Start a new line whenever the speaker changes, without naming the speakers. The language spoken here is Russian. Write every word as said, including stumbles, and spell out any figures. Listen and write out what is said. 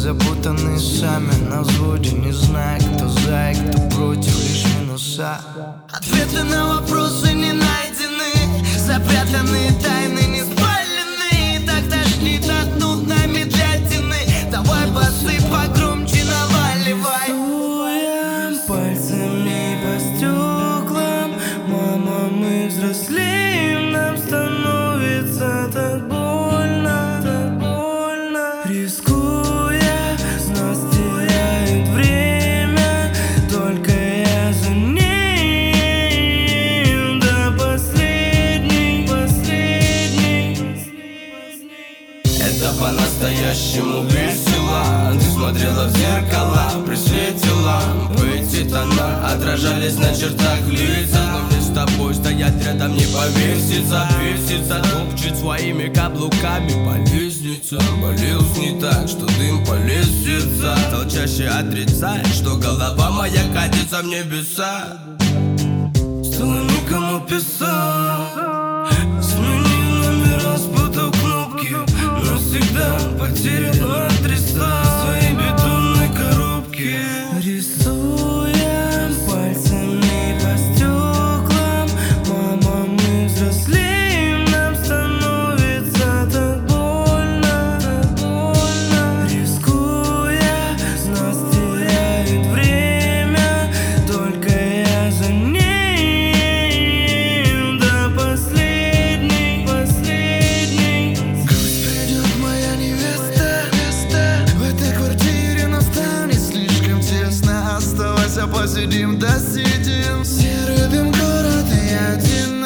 запутаны сами на взводе, не зная, кто за и кто против, лишь минуса. Ответы на вопросы не найдены, запрятанные тайны не спалены. Так тошнит от нудной медлятины. Давай басы погромче наваливай.
Рисуем пальцами по стеклам. Мама, мы взрослеем, нам становится так больно, так больно. Рискуя, с нас теряет время, только я за ним до последней, последней.
Это по-настоящему весело. Ты смотрела в зеркала, при свете ламп. Эти тона отражались на чертах лица. Но мне с тобой стоять рядом не повеситься. Весится, топчет своими каблуками по лестнице. Болелось не так, что дым по лестнице. Стал чаще отрицать, что голова моя катится в небеса.
Стало никому писать, сменил номера, спутал кнопки, навсегда потерял адреса своей бетонной коробки. Рисуем пальцами по стеклам. Мама, мы взрослеем, нам становится так больно, так больно. Рискуя, с нас теряет время, только я за ним до последней, последней.
Грусть придет, моя невеста, в этой квартире нам станет слишком тесно. Оставайся, посидим, досидим. Серый дым, город и один.